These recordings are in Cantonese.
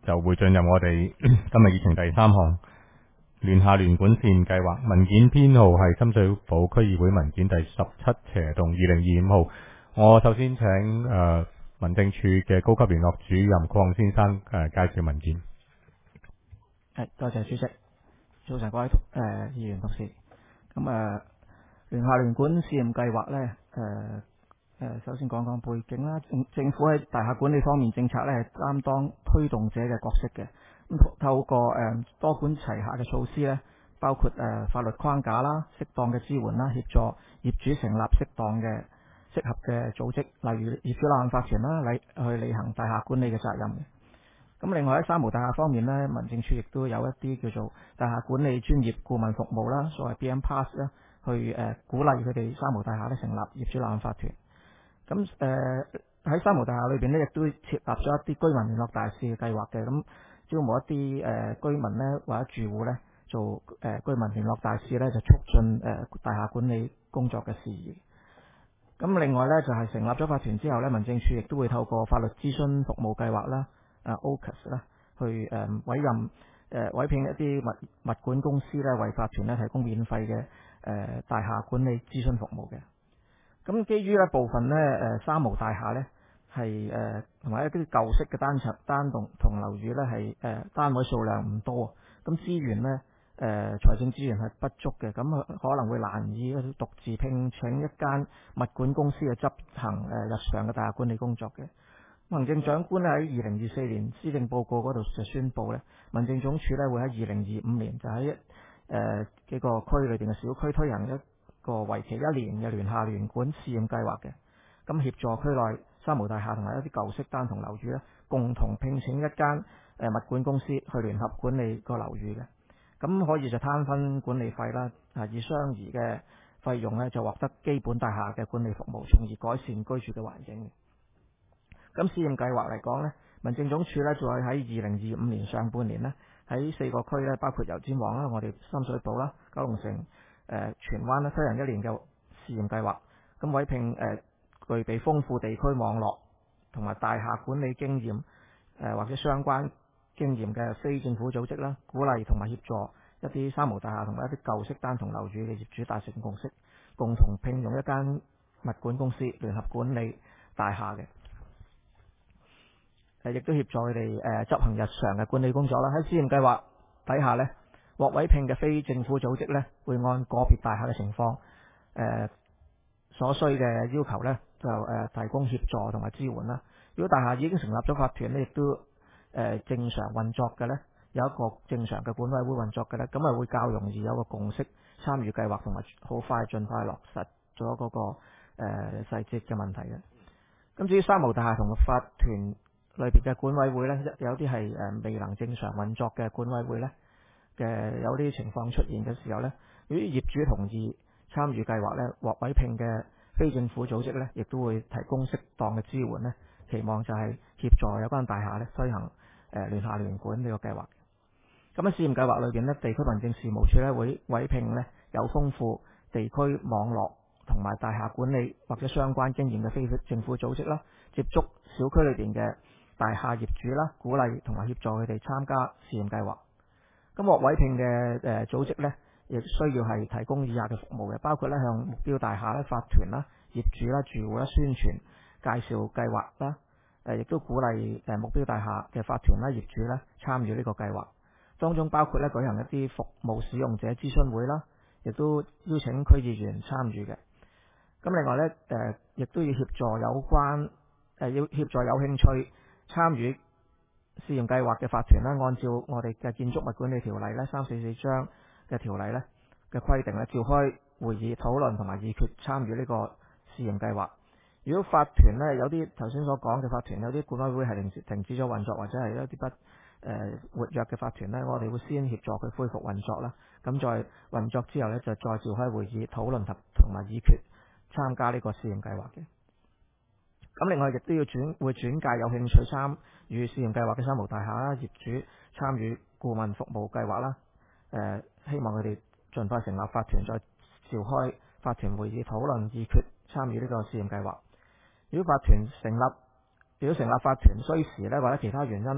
就會進入我哋今日議程第3項聯廈聯管試驗計劃文件編號係深水埗區議會文件第17/2025號。我首先請民政處嘅高級聯絡主任鄺先生介紹文件。 多謝主席。早晨各位議員同事。咁聯廈聯管試驗計劃呢，首先講講背景啦。政府喺大廈管理方面政策呢，係擔當推動者嘅角色嘅。咁透過多管齊下嘅措施呢，包括法律框架啦、適當嘅支援啦、協助業主成立適合嘅組織，例如業主立案法團啦，去履行大廈管理嘅責任嘅。咁另外喺三無大廈方面呢，民政處亦都有一啲叫做大廈管理專業顧問服務啦，所謂 BM Pass 啦，去鼓勵佢哋三無大廈咧成立業主立案法團。咁喺三無大廈裏邊呢，亦都設立咗一啲居民聯絡大使嘅計劃嘅。咁招募一啲居民呢，或者住戶呢，做居民聯絡大使呢，就促進大廈管理工作嘅事宜。咁另外呢，就係成立咗法團之後呢，民政處亦都會透過法律諮詢服務計劃啦，AUKUS 啦，去委聘一啲物管公司呢，為法團呢提供免費嘅大廈管理諮詢服務嘅。咁基於呢部分呢三無大廈呢係同埋一啲舊式嘅單棟同樓宇呢係單位數量唔多，咁資源呢財政資源係不足嘅，咁可能會難以獨自聘請一間物管公司去執行日常嘅大廈管理工作嘅。行政長官喺2024年施政報告嗰度就宣布呢，民政總署呢會喺2025年就喺幾個區裏邊嘅小區推行一個為期1年嘅聯廈聯管試驗計劃嘅，咁協助區內三無大廈同埋一啲舊式單棟樓宇呢，共同聘請一間物管公司去聯合管理個樓宇嘅。咁可以就攤分管理費啦，以相宜嘅費用呢，就獲得基本大廈嘅管理服務，從而改善居住嘅環境。咁試驗計劃嚟講呢，民政總署呢，就係喺2025年上半年呢，喺4個區呢，包括油尖旺啦、我哋深水埗啦、九龍城、荃灣呢，推行1年嘅試驗計劃。咁委聘具備豐富地區網絡同埋大廈管理經驗或者相關經驗嘅非政府組織啦，鼓勵同埋協助一啲三無大廈同埋一啲舊式單棟樓宇嘅業主達成共識，共同聘用一間物管公司聯合管理大廈嘅。亦都協助佢哋執行日常嘅管理工作啦。喺試驗計劃底下呢，獲委聘嘅非政府組織呢，會按個別大廈嘅情況所需嘅要求呢，就提供協助同埋支援啦。如果大廈已經成立咗法團呢，亦都正常運作嘅呢，有一個正常嘅管委會運作嘅呢，咁啊會較容易有個共識參與計劃，同埋好快盡快落實咗嗰個細節嘅問題嘅。咁至於三無大廈同法團裏邊嘅管委會呢，有啲係未能正常運作嘅管委會呢，有啲情況出現嘅時候呢，如果業主同意參與計劃呢，獲委聘嘅非政府組織呢，亦都會提供適當嘅支援呢，期望就係協助有關大廈呢推行聯廈聯管呢個計劃。咁喺試驗計劃裏邊呢，地區民政事務處呢會委聘呢有豐富地區網絡同埋大廈管理或者相關經驗嘅非政府組織啦，接觸小區裏邊嘅大廈業主啦，鼓勵同埋協助佢哋參加試驗計劃。咁獲委聘嘅組織呢，亦需要係提供以下嘅服務嘅，包括呢向目標大廈咧、法團啦、業主啦、住戶啦宣傳介紹計劃啦，亦都鼓勵目標大廈嘅法團啦、業主啦參與呢個計劃。當中包括呢舉行一啲服務使用者諮詢會啦，亦都邀請區議員參與嘅。咁另外呢，亦都要協助有興趣參與試驗計劃嘅法團啦，按照我哋嘅建築物管理條例咧344章嘅條例咧嘅規定咧，召開會議討論同埋議決參與呢個試驗計劃。如果法團呢，有啲頭先所講嘅法團有啲管委會係停止咗運作，或者係一啲不活躍嘅法團呢，我哋會先協助佢恢復運作啦。咁在運作之後呢，就再召開會議討論同埋議決參加呢個試驗計劃嘅。咁另外亦都要會轉介有興趣參與試驗計劃嘅三無大廈啦，業主參與顧問服務計劃啦。希望佢哋盡快成立法團，再召開法團會議討論議決參與呢個試驗計劃。如果成立法團需時呢，或者其他原因呢，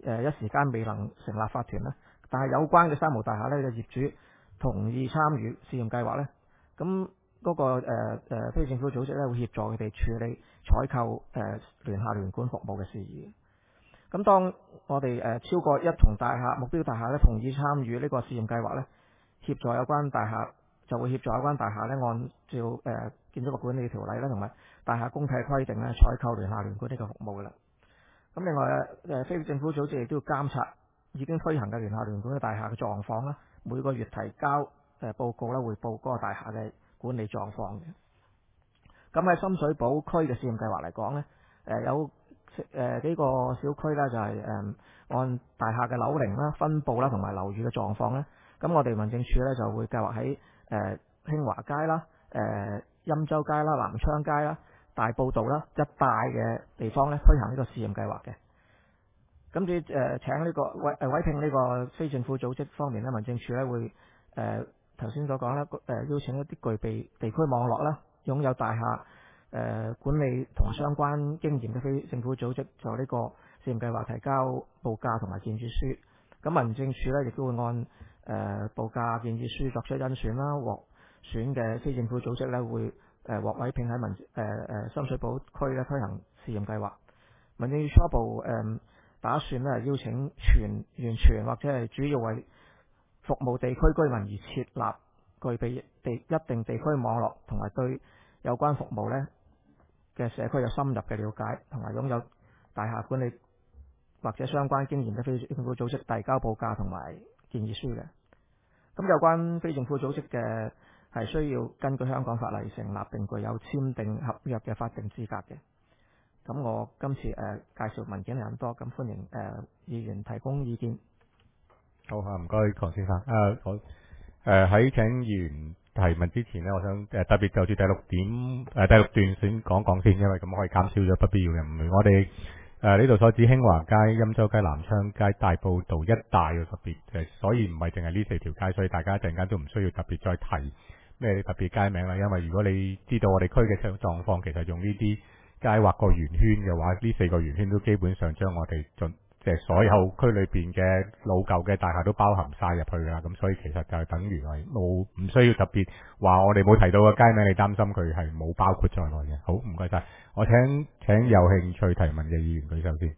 一時間未能成立法團啦，但係有關嘅三無大廈呢嘅業主同意參與試驗計劃呢，咁嗰個非政府組織呢會協助佢哋處理採購聯廈聯管服務嘅事宜。咁當我哋超過一幢大廈目標大廈呢同意參與呢個試驗計劃呢，協助有關大廈就會協助有關大廈呢按照建築物管理條例啦同埋大廈公契規定呢採購聯廈聯管呢個服務噶啦。咁另外非政府組織亦都要監察已經推行嘅聯廈聯管嘅大廈嘅狀況啦，每個月提交報告啦，匯報嗰個大廈嘅管理狀況嘅。咁喺深水埗區嘅試驗計劃嚟講呢，有幾個小區呢，就係按大廈嘅樓齡啦、分佈啦同埋樓宇嘅狀況呢，咁我哋民政處呢就會計劃喺興華街啦、欽州街啦、南昌街啦、大埔道啦一帶嘅地方呢推行呢個試驗計劃嘅。咁至於請呢個委聘呢個非政府組織方面呢，民政處呢會頭先所講啦，邀請一啲具備地區網絡啦、擁有大廈管理同相關經驗嘅非政府組織，就呢個試驗計劃提交報價同埋建議書。咁民政處呢亦都會按報價建議書作出甄選啦，獲選嘅非政府組織呢會獲委聘喺深水埗區呢推行試驗計劃。民政處初步打算呢邀請完全或者係主要為服務地區居民而設立具備一定地區網絡同埋對有關服務呢嘅社區有深入嘅了解，同埋擁有大廈管理或者相關經驗嘅非政府組織遞交報價同埋建議書嘅。咁有關非政府組織嘅係需要根據香港法例成立並具有簽訂合約嘅法定資格嘅。咁我今次介紹文件係咁多，咁歡迎議員提供意見。 好啊，唔該，鄺先生。我喺請議員提問之前呢，我想特別就住第六段先講先，因為咁可以減少咗不必要嘅誤會。我哋呢度所指興華街、欽州街、南昌街、大埔道一帶嘅特別所以唔係淨係呢4條街，所以大家一陣間都唔需要特別再提咩特別街名啦。因為如果你知道我哋區嘅狀況，其實用呢啲街劃個圓圈嘅話，呢4個圓圈都基本上將我哋即係所有區裏邊嘅老舊嘅大廈都包含晒入去㗎啦。咁所以其實就係等於係唔需要特別話我哋冇提到嘅街名，你擔心佢係冇包括在內嘅。好，唔該晒。我請有興趣提問嘅議員舉手先。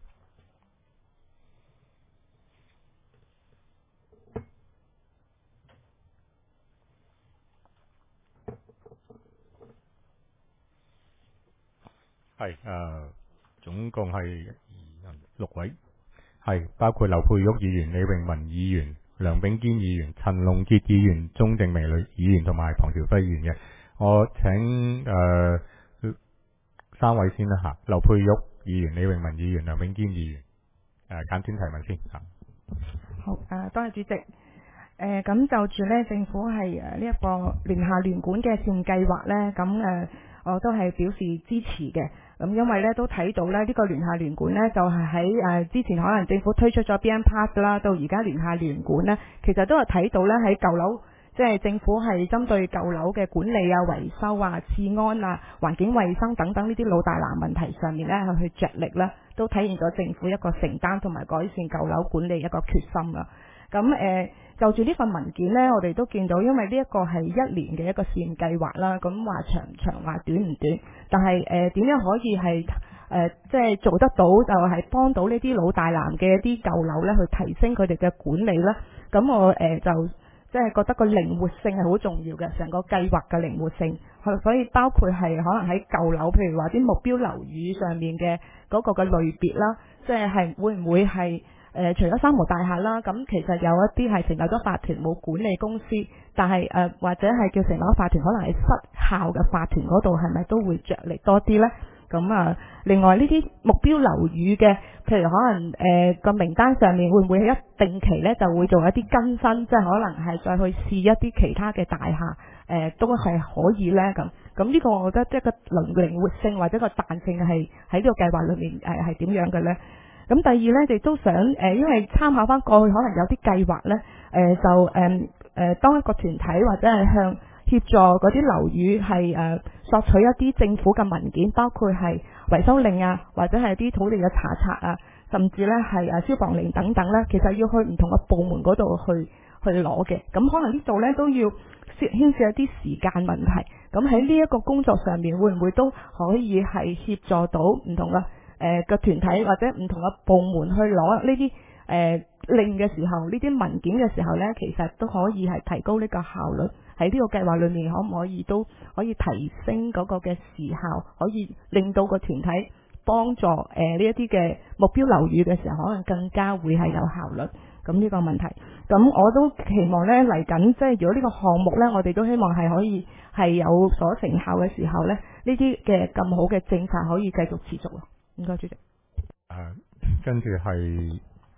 係總共係6位。係包括劉佩玉議員、李永文議員、梁秉堅議員、陳龍傑議員、鍾正明議員同埋龐兆輝議員嘅。我請3位先啦嚇，劉佩玉議員、李永文議員、梁秉堅議員簡短提問先嚇。 好多謝主席。咁就住呢政府係呢一個聯廈聯管嘅試驗計劃呢，咁我都係表示支持嘅。咁因為呢都睇到呢個聯廈聯管呢，就係喺之前可能政府推出咗 BM Pass 啦，到而家聯廈聯管呢，其實都係睇到呢喺舊樓，即係政府係針對舊樓嘅管理啊、維修啊、治安啊、環境衛生等等呢啲老大難問題上面呢去着力啦，都體現咗政府一個承擔同埋改善舊樓管理一個決心啦。咁就住呢份文件呢，我哋都見到，因為呢一個係1年嘅一個試驗計劃啦，咁話長唔長，話短唔短，但係點樣可以係即係做得到，就係幫到呢啲老大難嘅一啲舊樓呢，去提升佢哋嘅管理啦。咁我就即係覺得個靈活性係好重要嘅，成個計劃嘅靈活性，所以包括係可能喺舊樓，譬如話啲目標樓宇上面嘅嗰個嘅類別啦，即係會唔會係除咗三無大廈啦，咁其實有一啲係成立咗法團冇管理公司，但係或者係叫成立咗法團，可能係失效嘅法團嗰度，係咪都會着力多啲呢？咁另外呢啲目標樓宇嘅，譬如可能個名單上面會唔會係一定期呢就會做一啲更新，即係可能係再去試一啲其他嘅大廈都係可以呢。咁呢個我覺得即係個靈活性或者個彈性係喺呢個計劃裏面係點樣嘅呢？咁第二呢，亦都想因為參考翻過去可能有啲計劃呢，當一個團體或者係向協助嗰啲樓宇係索取一啲政府嘅文件，包括係維修令啊，或者係啲土地嘅查冊啊， 甚至咧係消防鈴等等咧，其實要去唔同嘅部門嗰度去攞嘅。咁可能呢度咧都要牽涉一啲時間問題。咁喺呢一個工作上面，會唔會都可以係協助到唔同嘅嘅團體或者唔同嘅部門去攞呢啲令嘅時候，呢啲文件嘅時候呢，其實都可以係提高呢個效率。喺呢個計劃裏面，可唔可以都可以提升嗰個嘅時效，可以令到個團體幫助呢一啲嘅目標樓宇嘅時候，可能更加會係有效率。咁呢個問題，咁我都期望呢嚟緊，即係如果呢個項目呢，我哋都希望係可以係有所成效嘅時候呢，呢啲嘅咁好嘅政策可以繼續持續咯。唔該，主席。 跟住係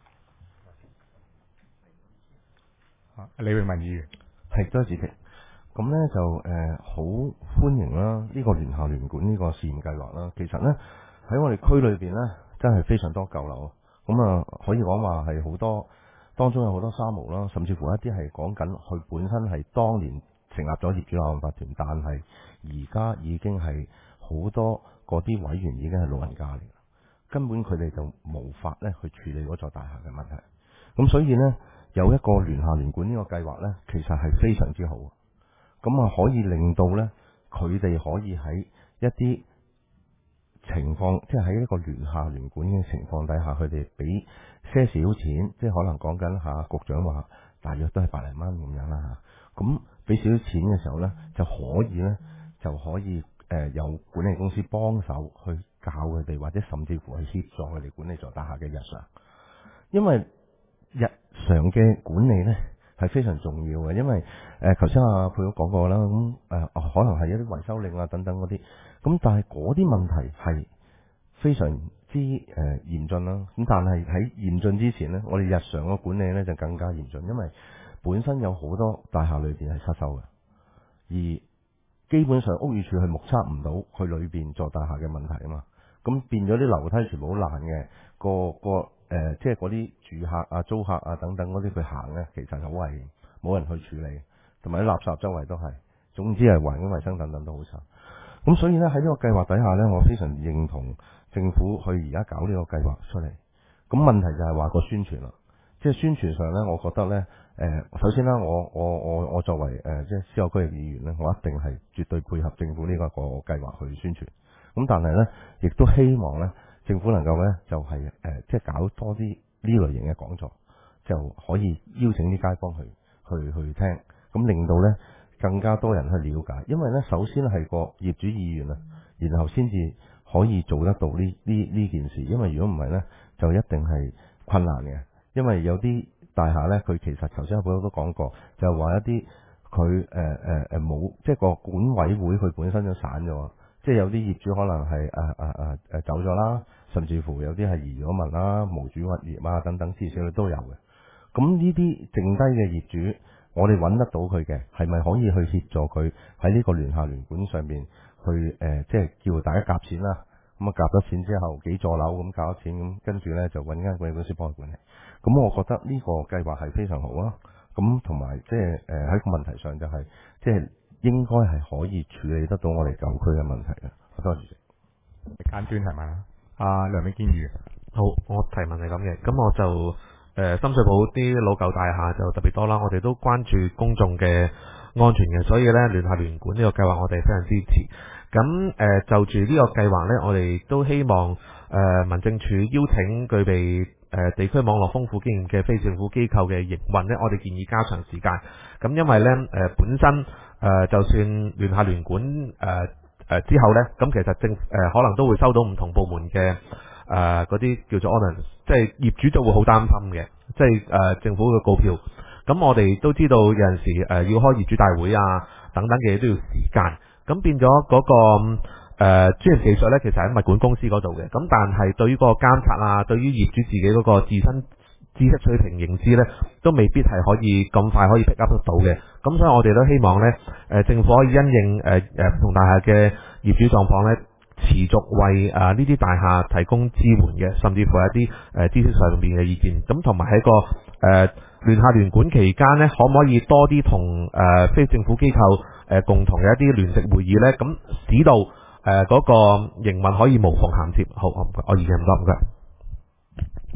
李永文議員， 係多謝主席。咁咧就好歡迎啦，呢個聯廈聯管呢個試驗計劃啦。其實咧喺我哋區裏邊咧，真係非常多舊樓。咁啊，可以講話係好多，當中有好多三無啦，甚至乎一啲係講緊佢本身係當年成立咗業主立案法團，但係而家已經係好多嗰啲委員已經係老人家嚟，根本佢哋就無法咧去處理嗰座大廈嘅問題。咁所以呢，有一個聯廈聯管呢個計劃呢，其實係非常之好。咁啊，可以令到呢，佢哋可以喺一啲情況，即係喺一個聯廈聯管嘅情況底下，佢哋俾些少錢，即係可能講緊下局長話，大約都係百零蚊咁樣啦嚇。咁俾少少錢嘅時候呢，就可以由管理公司幫手去教佢哋，或者甚至乎去協助佢哋管理座大廈嘅日常。因為日常嘅管理呢係非常重要嘅，因為頭先阿佩都講過啦，咁可能係一啲維修令啊等等嗰啲，咁但係嗰啲問題係非常之嚴峻啦。咁但係喺嚴峻之前呢，我哋日常嘅管理呢就更加嚴峻，因為本身有好多大廈裏邊係失修嘅，而基本上屋宇署係目測唔到佢裏邊座大廈嘅問題啊嘛，咁變咗啲樓梯全部好爛嘅，即係嗰啲住客啊、租客啊等等嗰啲佢行呢，其實好危險，冇人去處理，同埋啲垃圾周圍都係，總之係環境衛生等等都好差。咁所以呢，喺呢個計劃底下呢，我非常認同政府去而家搞呢個計劃出嚟。咁問題就係話個宣傳啦，即係宣傳上呢，我覺得呢，首先啦，我作為即係私有區域議員呢，我一定係絕對配合政府呢個計劃去宣傳。咁但係呢，亦都希望呢，政府能夠呢，就係即係搞多啲呢類型嘅講座，就可以邀請啲街坊去聽，咁令到呢更加多人去了解。因為呢，首先係個業主意願啊，然後先至可以做得到呢件事。因為如果唔係呢，就一定係困難嘅。因為有啲大廈呢，佢其實頭先阿寶都講過，就係話一啲佢冇，即係個管委會佢本身都散咗。即係有啲業主可能係走咗啦，甚至乎有啲係移咗民啦、無主物業啊等等，至少都有嘅。咁呢啲剩低嘅業主，我哋揾得到佢嘅，係咪可以去協助佢喺呢個聯廈聯管上面去即係叫大家夾錢啦？咁啊夾咗錢之後，幾座樓咁夾咗錢，咁跟住呢就揾間管理公司幫佢管理。咁我覺得呢個計劃係非常好啊。咁同埋即係喺個問題上就係即係。應該係可以處理得到我哋舊區嘅問題嘅。多謝主席。 間端係咪啊？梁美堅議員， 好，我提問係咁嘅。咁我就深水埗啲老舊大廈就特別多啦，我哋都關注公眾嘅安全嘅，所以呢聯廈聯管呢個計劃我哋非常支持。咁就住呢個計劃呢，我哋都希望民政處邀請具備地區網絡豐富經驗嘅非政府機構嘅營運呢，我哋建議加長時間。咁因為呢本身就算聯廈聯管之後呢，咁其實可能都會收到唔同部門嘅嗰啲叫做 ordinance， 即係業主就會好擔心嘅，即係政府嘅告票。咁我哋都知道有陣時要開業主大會啊等等嘅嘢都要時間，咁變咗嗰個專業技術呢，其實喺物管公司嗰度嘅。咁但係對於嗰個監察啊，對於業主自己嗰個自身知識水平認知呢，都未必係可以咁快可以 pick up 得到嘅。咁所以我哋都希望呢，政府可以因應唔同大廈嘅業主狀況呢，持續為呢啲大廈提供支援嘅，甚至乎一啲知識上面嘅意見。咁同埋喺個聯廈聯管期間呢，可唔可以多啲同非政府機構共同嘅一啲聯席會議呢？咁使到嗰個營運可以無縫銜接。好，我意見唔該。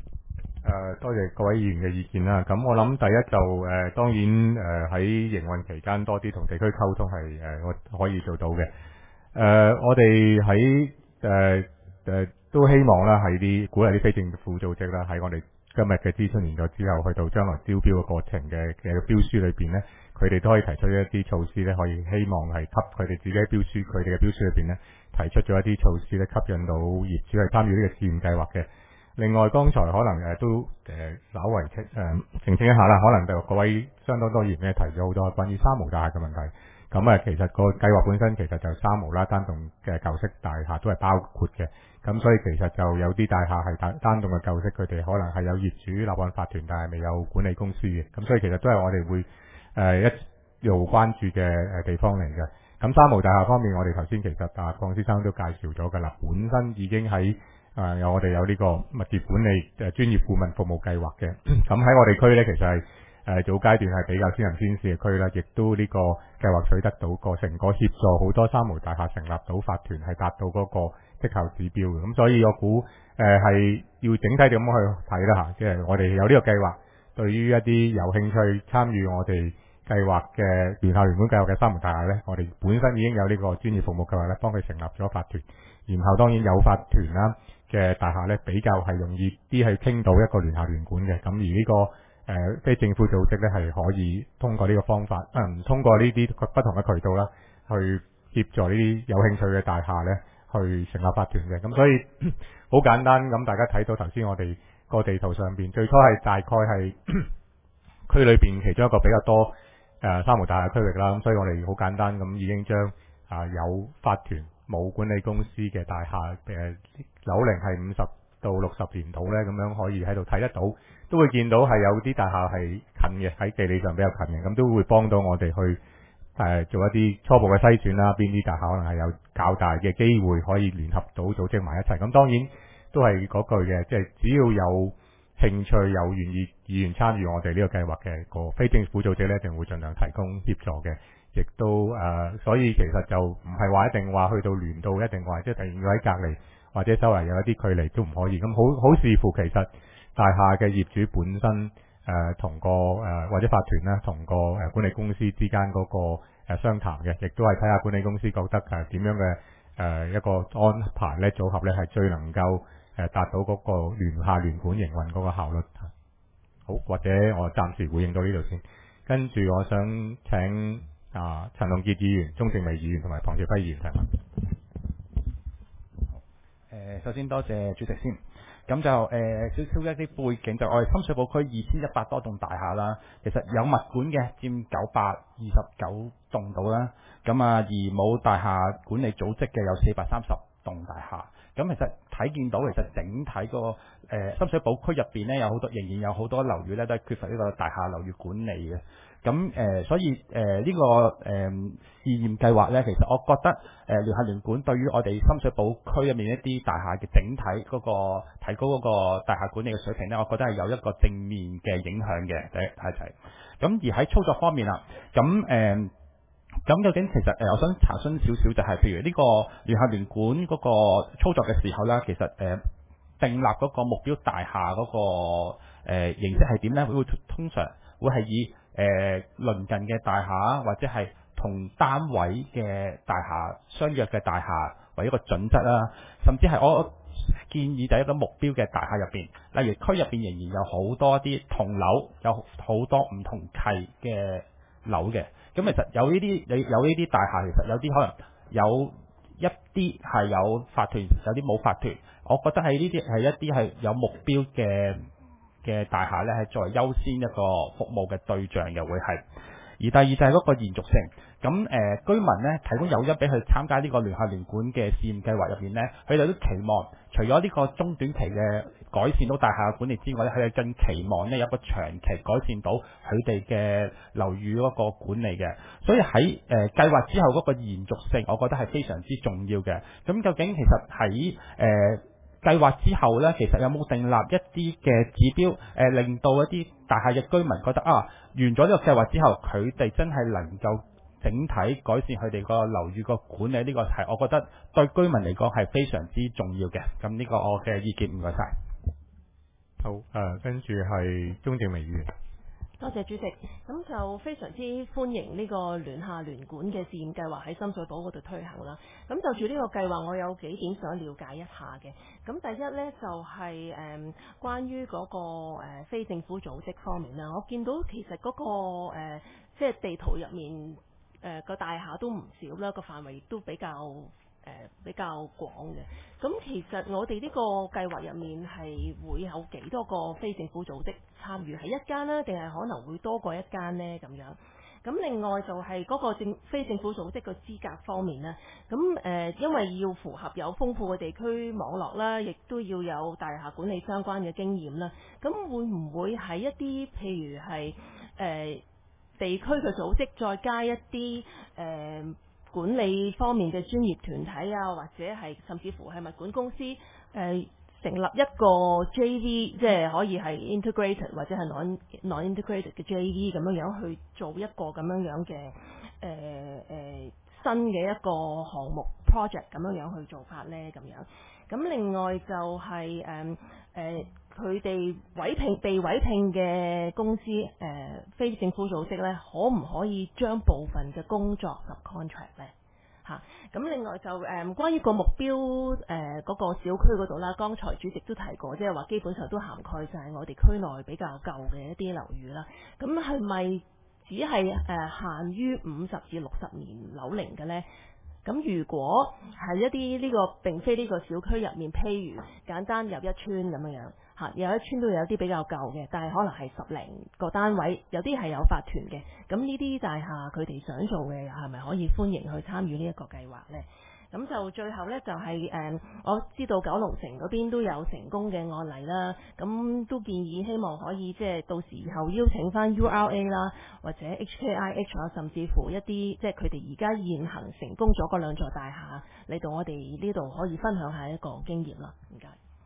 多謝各位議員嘅意見啦。咁我諗第一就當然喺營運期間多啲同地區溝通係我可以做到嘅。我哋喺都希望啦，喺啲鼓勵啲非政府組織啦，喺我哋今日嘅諮詢完咗之後，去到將來招標嘅過程嘅標書裏邊呢，佢哋都可以提出一啲措施咧，可以希望係給佢哋自己標書，佢哋嘅標書裏邊呢，提出咗一啲措施咧，吸引到業主係參與呢個試驗計劃嘅。另外，剛才可能都稍為澄清一下啦，可能就各位相當多議員咧提咗好多關於三無大廈嘅問題。咁其實個計劃本身其實就三無啦，單棟嘅舊式大廈都係包括嘅。咁所以其實就有啲大廈係單棟嘅舊式，佢哋可能係有業主立案法團，但係未有管理公司嘅。咁所以其實都係我哋會一路關注嘅地方嚟嘅。咁三無大廈方面，我哋頭先其實鄺先生都介紹咗㗎啦，本身已經喺我哋有呢個物業管理專業顧問服務計劃嘅。咁喺我哋區呢，其實係早階段係比較先行先試嘅區啦，亦都呢個計劃取得到個成果，協助好多三無大廈成立到法團，係達到嗰個績效指標嘅。咁所以我估係要整體咁去睇啦嚇，即係我哋有呢個計劃，對於一啲有興趣參與我哋計劃嘅聯校聯管計劃嘅三無大廈呢，我哋本身已經有呢個專業服務計劃呢，幫佢成立咗法團，然後當然有法團啦嘅大廈呢，比較係容易啲去傾到一個聯校聯管嘅。咁而呢個非政府組織咧係可以通過呢個方法，通過呢啲不同嘅渠道啦，去協助呢啲有興趣嘅大廈咧，去成立法團嘅。咁所以好簡單咁，大家睇到頭先我哋個地圖上邊，最初係大概係區裏邊其中一個比較多三無大廈區域啦。咁所以我哋好簡單咁已經將有法團冇管理公司嘅大廈樓齡係50到60年度咧，咁樣可以喺度睇得到。都會見到係有啲大廈係近嘅，喺地理上比較近嘅，咁都會幫到我哋去做一啲初步嘅篩選啦。邊啲大廈可能係有較大嘅機會可以聯合到組織埋一齊。咁當然都係嗰句嘅，即係只要有興趣有願意議員參與我哋呢個計劃嘅個非政府組織呢，一定會盡量提供協助嘅。亦都所以其實就唔係話一定話去到聯到一定話即係突然要喺隔離或者周圍有一啲距離都唔可以。咁好視乎其實大廈嘅業主本身同個或者法團啦，同個管理公司之間嗰個商談嘅，亦都係睇下管理公司覺得點樣嘅一個安排咧組合咧係最能夠達到嗰個聯廈聯管營運嗰個效率。好，或者我暫時回應到呢度先，跟住我想請陳龍傑議員、鍾正美議員同埋龐兆輝議員提問。 首先多謝主席先。咁就少少一啲背景，就我哋深水埗區2100多棟大廈啦，其實有物管嘅佔929棟到啦，咁而冇大廈管理組織嘅有430棟大廈。咁其實睇見到其實整體個深水埗區入邊呢，仍然有好多樓宇咧都係缺乏呢個大廈樓宇管理嘅。咁所以呢個試驗計劃呢，其實我覺得聯廈聯管對於我哋深水埗區入面一啲大廈嘅整體嗰個提高嗰個大廈管理嘅水平呢，我覺得係有一個正面嘅影響嘅。第一係咁，而喺操作方面啦，咁究竟其實我想查詢少少就係，譬如呢個聯廈聯管嗰個操作嘅時候啦，其實訂立嗰個目標大廈嗰個形式係點呢？會通常會係以鄰近嘅大廈或者係同單位嘅大廈相約嘅大廈為一個準則啦，甚至係我建議就係一個目標嘅大廈入邊，例如區入邊仍然有好多啲同樓，有好多唔同契嘅樓嘅。咁其實有呢啲大廈，其實有啲可能有一啲係有法團，有啲冇法團。我覺得係呢啲係一啲係有目標嘅大廈呢，係作為優先一個服務嘅對象嘅會係。而第二就係嗰個延續性。咁居民呢，提供誘因俾佢參加呢個聯廈聯管嘅試驗計劃入面呢，佢哋都期望除咗呢個中短期嘅改善到大廈嘅管理之外呢，佢哋更期望呢有一個長期改善到佢哋嘅樓宇嗰個管理嘅。所以喺計劃之後嗰個延續性，我覺得係非常之重要嘅。咁究竟其實喺計劃之後呢，其實有冇訂立一啲嘅指標，令到一啲大廈嘅居民覺得完咗呢個計劃之後，佢哋真係能夠整體改善佢哋個樓宇個管理，呢個係我覺得對居民嚟講係非常之重要嘅。咁呢個我嘅意見，唔該晒。 好，跟住係鍾正明議員。 多謝主席，咁就非常之歡迎呢個聯廈聯管嘅試驗計劃喺深水埗嗰度推行啦。咁就住呢個計劃，我有幾點想了解一下嘅。咁第一呢，就係關於嗰個非政府組織方面啦。我見到其實嗰個即係地圖入面個大廈都唔少啦，個範圍亦都比較廣嘅。咁其實我哋呢個計劃入面係會有幾多個非政府組織參與？係一間呢，定係可能會多過一間呢？咁樣。咁另外就係嗰個非政府組織嘅資格方面呢。咁因為要符合有豐富嘅地區網絡啦，亦都要有大廈管理相關嘅經驗啦。咁會唔會喺一啲譬如係地區嘅組織再加一啲管理方面嘅專業團體啊，或者係甚至乎係物管公司成立一個 JV，即係可以係 integrated 或者係 non-integrated 嘅 JV 咁樣去做一個咁樣嘅新嘅一個項目 project 咁樣去做法呢？咁樣。咁另外就係佢哋被委聘嘅公司非政府組織呢，可唔可以將部分嘅工作 subcontract 呢？咁另外就關於個目標嗰個小區嗰度啦，剛才主席都提過，即係話基本上都涵蓋晒我哋區內比較舊嘅一啲樓宇啦。咁係咪只係限於50至60年樓齡嘅呢？咁如果係一啲呢個並非呢個小區入面，譬如簡單入一村咁樣有一村都有啲比較舊嘅，但係可能係10零個單位，有啲係有法團嘅。咁呢啲大廈佢哋想做嘅，係咪可以歡迎去參與呢一個計劃呢？咁就最後呢，就係我知道九龍城嗰邊都有成功嘅案例啦。咁都建議希望可以即係到時候邀請翻 URA 啦，或者 HKIH 啊，甚至乎一啲即係佢哋而家現行成功咗嗰2座大廈嚟到我哋呢度可以分享下一個經驗啦。唔該。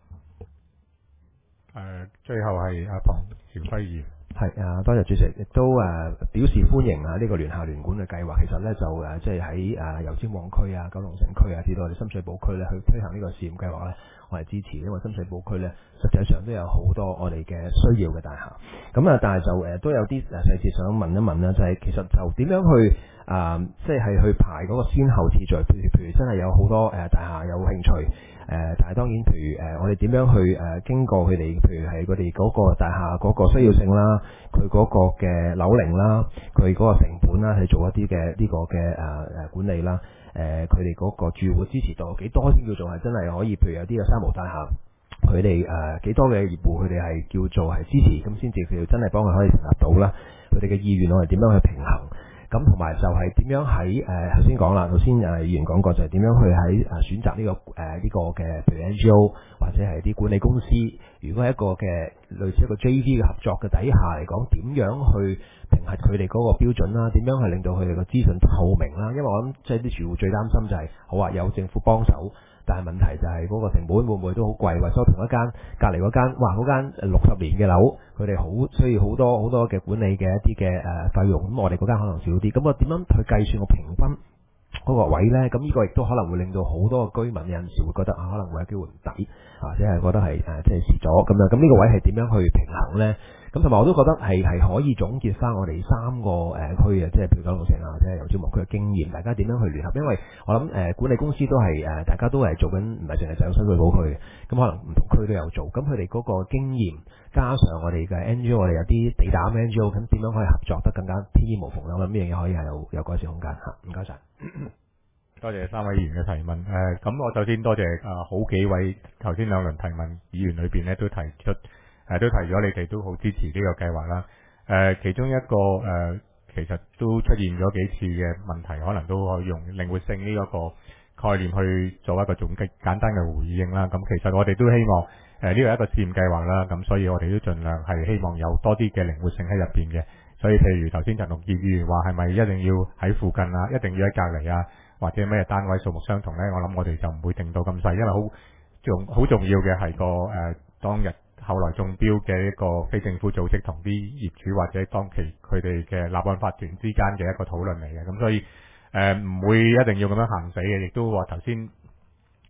最後係阿龐兆輝議員。 係多謝主席，亦都表示歡迎呢個聯廈聯管嘅計劃。其實呢，就即係喺油尖旺區九龍城區至到我哋深水埗區呢，去推行呢個試驗計劃呢，我係支持，因為深水埗區呢，實際上都有好多我哋嘅需要嘅大廈。咁但係就都有啲細節想問一問啦，就係其實就點樣去即係去排嗰個先後次序？譬如真係有好多大廈有興趣。但係當然，譬如我哋點樣去經過佢哋，譬如係佢哋嗰個大廈嗰個需要性啦，佢嗰個嘅樓齡啦，佢嗰個成本啦，去做一啲嘅呢個嘅管理啦，佢哋嗰個住戶支持度幾多先叫做係真係可以？譬如有啲嘅三無大廈，佢哋幾多嘅業戶佢哋係叫做係支持，咁先至佢真係幫佢可以成立到啦。佢哋嘅意願我哋點樣去平衡？咁同埋就係點樣喺頭先講啦，頭先議員講過就係點樣去喺選擇呢個嘅譬如 NGO 或者係啲管理公司，如果係一個嘅類似一個 JV 嘅合作嘅底下嚟講，點樣去評核佢哋嗰個標準啦？點樣去令到佢哋個資訊透明啦？因為我諗即係啲住戶最擔心就係好話有政府幫手。但係問題就係嗰個成本會唔會都好貴？或者同一間隔離嗰間，哇嗰間60年嘅樓，佢哋好需要好多嘅管理嘅一啲嘅費用，咁我哋嗰間可能少啲。咁我點樣去計算個平均嗰個位呢？咁呢個亦都可能會令到好多嘅居民有陣時會覺得可能會有機會唔抵，或者係覺得係即係蝕咗咁樣。咁呢個位係點樣去平衡呢？咁同埋我都覺得係可以總結翻我哋3個區即係譬如九龍城或者係油尖旺區嘅經驗，大家點樣去聯合？因為我諗管理公司都係大家都係做緊，唔係淨係就深水埗區，咁可能唔同區都有做。咁佢哋嗰個經驗加上我哋嘅 NGO， 我哋有啲地膽 NGO， 咁點樣可以合作得更加天衣無縫咧？我諗呢樣嘢可以係有改善空間嚇。唔該晒， 多謝3位議員嘅提問。咁我首先多謝好幾位頭先2輪提問議員裏邊咧都提出。都提咗你哋都好支持呢個計劃啦。其中一個其實都出現咗幾次嘅問題，可能都可以用靈活性呢一個概念去做一個總結簡單嘅回應啦。咁其實我哋都希望呢個係一個試驗計劃啦。咁所以我哋都盡量係希望有多啲嘅靈活性喺入邊嘅。所以譬如頭先陳龍健議員話係咪一定要喺附近啊，一定要喺隔離啊，或者咩單位數目相同呢？我諗我哋就唔會定到咁細，因為好重要嘅係個當日後來中標嘅一個非政府組織同啲業主或者當期佢哋嘅立案法團之間嘅一個討論嚟嘅，咁所以唔會一定要咁樣行死嘅，亦都話頭先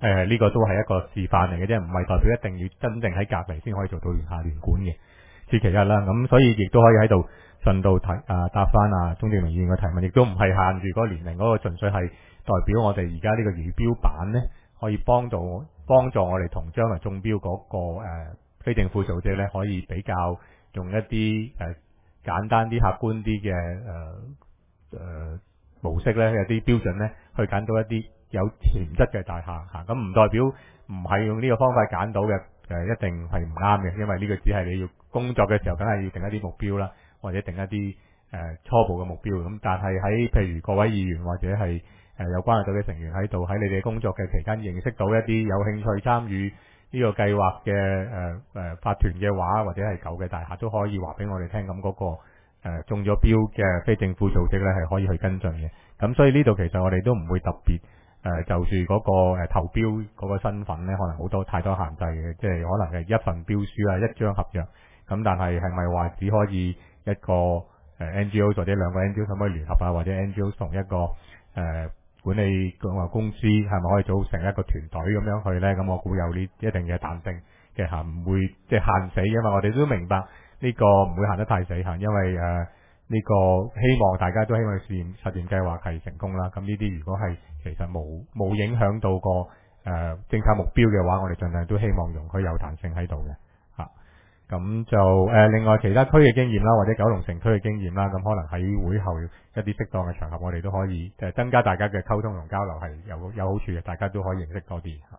呢個都係一個示範嚟嘅啫，唔係代表一定要真正喺隔離先可以做到聯廈聯管嘅。此其一啦，咁所以亦都可以喺度順道答翻鍾正明議員嘅提問，亦都唔係限住嗰個年齡嗰個，純粹係代表我哋而家呢個儀表板呢，可以幫助我哋同將來中標嗰個非政府組織呢，可以比較用一啲簡單啲、客觀啲嘅模式呢，有啲標準呢，去揀到一啲有潛質嘅大廈嚇。咁唔代表唔係用呢個方法揀到嘅一定係唔啱嘅，因為呢個只係你要工作嘅時候，梗係要定一啲目標啦，或者定一啲初步嘅目標。咁但係喺譬如各位議員或者係有關愛隊嘅成員喺度，喺你哋工作嘅期間認識到一啲有興趣參與呢個計劃嘅法團嘅話，或者係舊嘅大廈都可以話俾我哋聽。咁嗰個中咗標嘅非政府組織呢，係可以去跟進嘅。咁所以呢度其實我哋都唔會特別就住嗰個投標嗰個身份呢，可能好多太多限制嘅，即係可能係一份標書啊，一張合約。咁但係係咪話只可以一個NGO 或者兩個 NGO 可唔可以聯合啊，或者 NGO 同一個管理公司係咪可以組成一個團隊咁樣去呢？咁我估有呢一定嘅彈性嘅嚇，唔會即係限死，因為我哋都明白呢個唔會限得太死嚇，因為呢個希望大家都希望實驗計劃係成功啦。咁呢啲如果係其實冇影響到個政策目標嘅話，我哋盡量都希望容許有彈性喺度嘅嚇。咁就另外其他區嘅經驗啦，或者九龍城區嘅經驗啦，咁可能喺會後一啲適當嘅場合，我哋都可以增加大家嘅溝通同交流，係有好處嘅，大家都可以認識多啲嚇。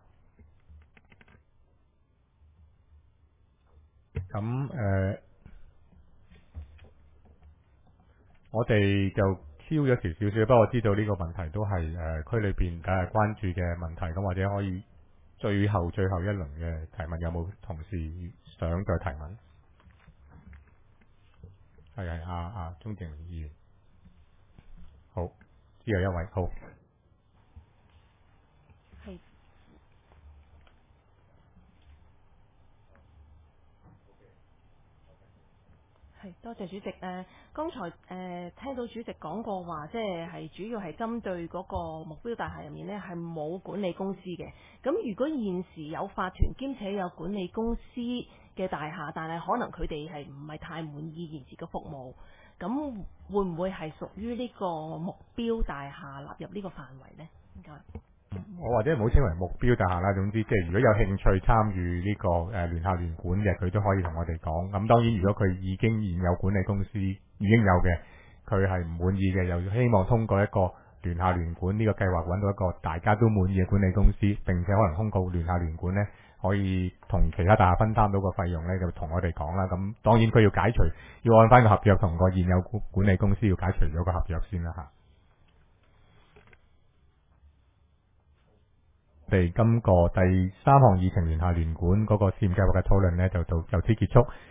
咁我哋就超咗少少，不過我知道呢個問題都係區裏邊關注嘅問題，咁或者可以最後一輪嘅提問，有冇同事想再提問？係鍾正明議員，好，之後一位，好。 係。多謝主席。剛才聽到主席講過話，即係主要係針對嗰個目標大廈入面呢，係冇管理公司嘅。咁如果現時有法團兼且有管理公司嘅大廈，但係可能佢哋係唔係太滿意現時嘅服務，咁會唔會係屬於呢個目標大廈納入呢個範圍呢？唔該。 我或者唔好稱為目標大廈啦，總之即係如果有興趣參與呢個聯廈聯管嘅，佢都可以同我哋講。咁當然如果佢已經現有管理公司已經有嘅，佢係唔滿意嘅，又希望通過一個聯廈聯管呢個計劃揾到一個大家都滿意嘅管理公司，並且可能通過聯廈聯管呢，可以同其他大廈分擔到個費用呢，就同我哋講啦。咁當然佢要解除，要按翻個合約同個現有管理公司要解除咗個合約先啦嚇。我哋今個第3項議程聯廈聯管嗰個試驗計劃嘅討論呢，就此結束。